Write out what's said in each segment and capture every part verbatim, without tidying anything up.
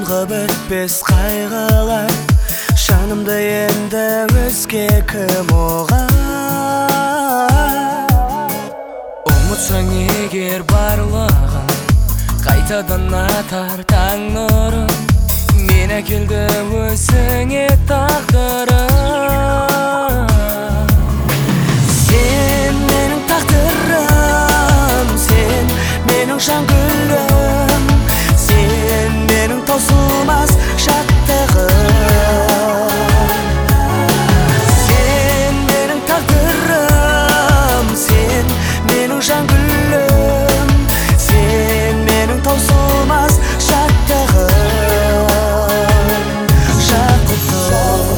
Соңғы бітпес қайғылар жанымды енді өзге кім оған. Ұмытсаң егер барлығын қайтадан атар таң нұрын, мен әкелді өзіңе тағдырым. Сен менің тағдырым, сен менің жан гүлім, сен менің таусылмас шаттығым. Сен менің тағдырым, сен менің жан гүлім, сен менің таусылмас шаттығым, жақұтым.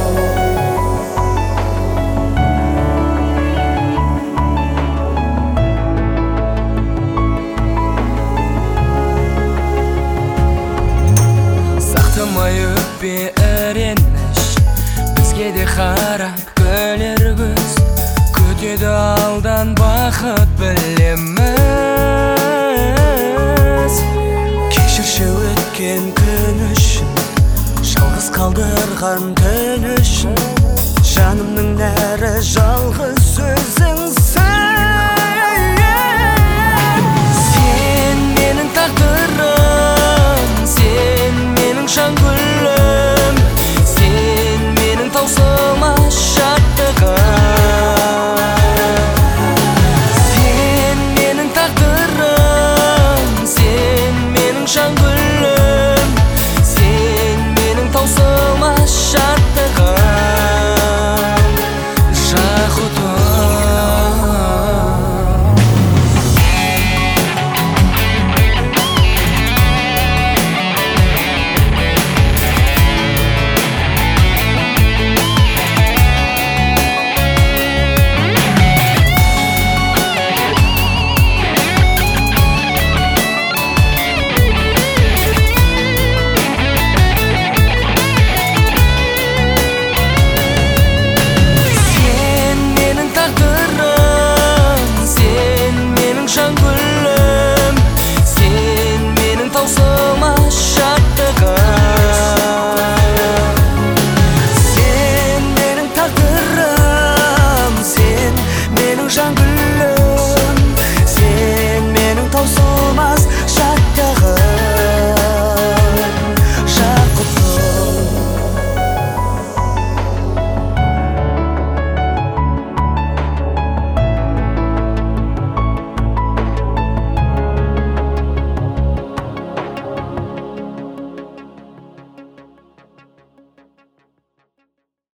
Сақтамай өкпе іреніш, бізге де қарап күлер көз, күтеді алдан бақыт білеміз. Кешірші өткен күн үшін, жалғыз қалдырған түн үшін, жанымның нәрі жалғыз сөзіңсің.